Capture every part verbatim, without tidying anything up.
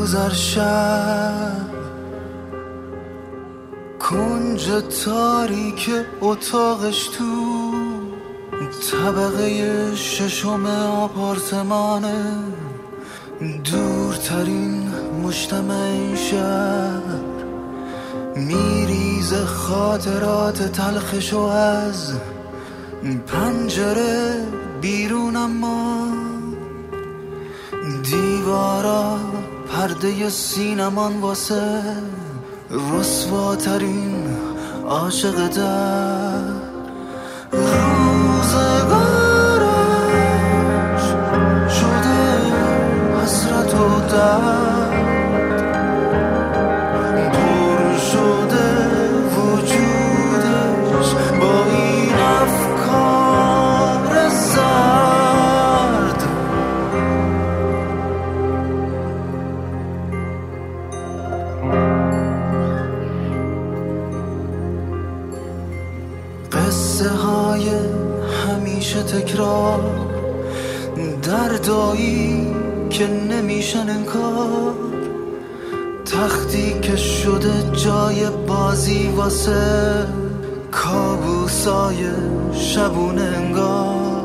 روز هر شب کنج تاریک اتاقش تو طبقه ششم آپارتمانه، دورترین مجتمع این شهر، میریزه خاطرات تلخشو از پنجره بیرون، اما دیوارا پرده سینمان واسه رسواترین عاشق در روزگارش شده حسرت و درد، پر شده وجودش با این افکار زرد. قصه های همیشه تکرار، دردایی که نمیشن انکار، تختی که شده جای بازی واسه کابوسای شبونه انگار،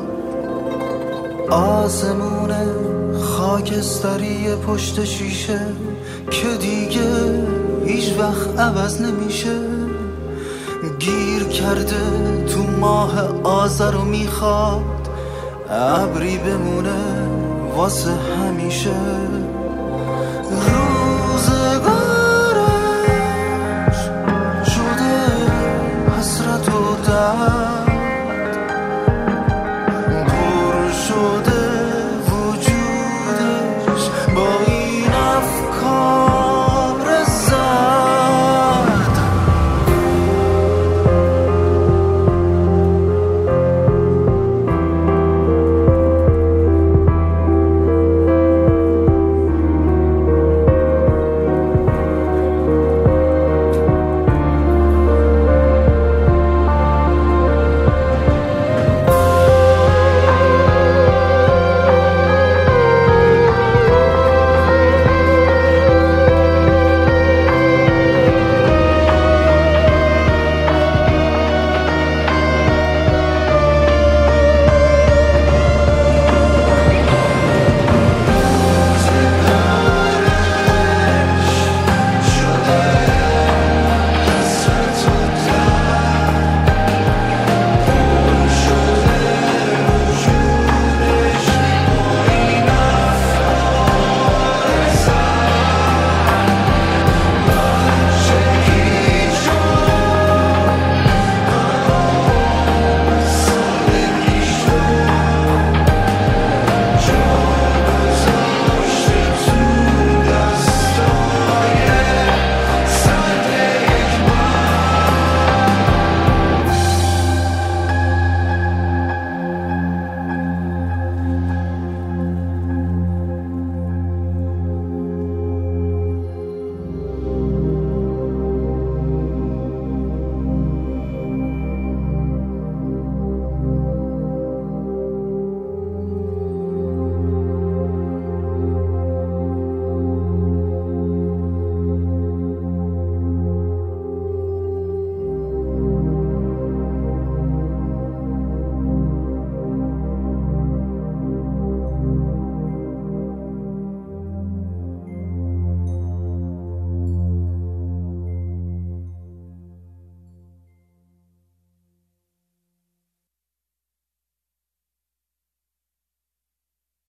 آسمون خاکستری پشت شیشه که دیگه هیچ وقت عوض نمیشه، گیر کرده تو ماه آذر و میخواد ابری بمونه واسه همیشه.